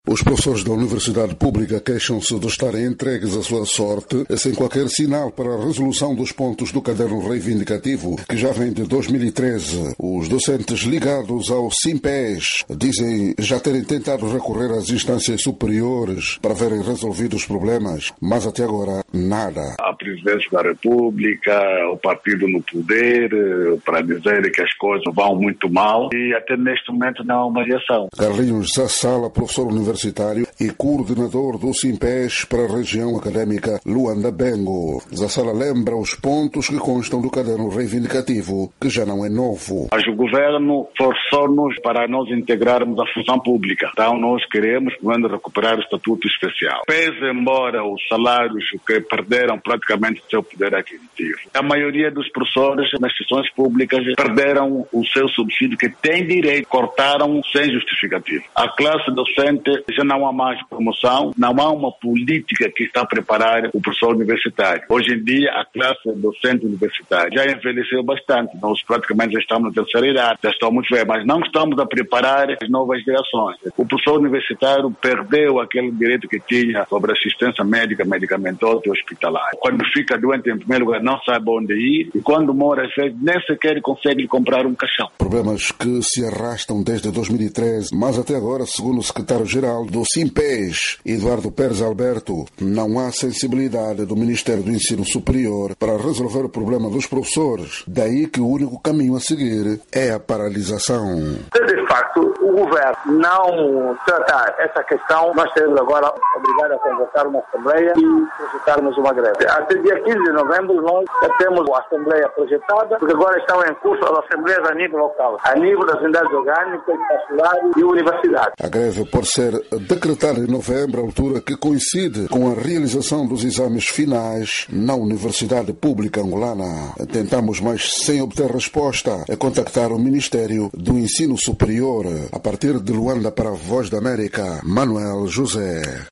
Os professores da Universidade Pública queixam-se de estarem entregues à sua sorte, sem qualquer sinal para a resolução dos pontos do caderno reivindicativo, que já vem de 2013. Os docentes ligados ao SIMPES dizem já terem tentado recorrer às instâncias superiores para verem resolvidos os problemas, mas até agora nada. A presidência da República, o partido no poder, para dizer que as coisas vão muito mal e até neste momento não há uma reação. Carlinhos Zassala, professor universitário e coordenador do SIMPES para a região académica Luanda Bengo. Zassala lembra os pontos que constam do caderno reivindicativo, que já não é novo. Mas o governo forçou-nos para nós integrarmos a função pública. Então nós queremos, quando recuperar o estatuto especial. Pese embora os salários que perderam praticamente o seu poder aquisitivo. A maioria dos professores nas instituições públicas perderam o seu subsídio que tem direito, cortaram sem justificativo. A classe docente já não há mais promoção, não há uma política que está a preparar o professor universitário. Hoje em dia, a classe docente universitária já envelheceu bastante. Nós praticamente já estamos na terceira idade, já estamos muito velhos, mas não estamos a preparar as novas gerações. O professor universitário perdeu aquele direito que tinha sobre assistência médica, medicamentosa e hospitalar. Quando fica doente, em primeiro lugar, não sabe onde ir e quando mora, às vezes, nem sequer consegue comprar um caixão. Problemas que se arrastam desde 2013, mas até agora, segundo o secretário-geral do SIMPES, Eduardo Pérez Alberto, não há sensibilidade do Ministério do Ensino Superior para resolver o problema dos professores. Daí que o único caminho a seguir é a paralisação. De facto, o governo não tratar essa questão, nós seremos agora obrigados a convocar uma assembleia e projetarmos uma greve. Até dia 15 de novembro nós já temos a assembleia projetada, porque agora estão em curso as assembleias a nível local, a nível das unidades orgânicas, escolares e universidades. A greve pode ser decretada em novembro, altura que coincide com a realização dos exames finais na Universidade Pública Angolana. Tentamos, mas sem obter resposta, contactar o Ministério do Ensino Superior. A partir de Luanda para a Voz da América, Manuel José.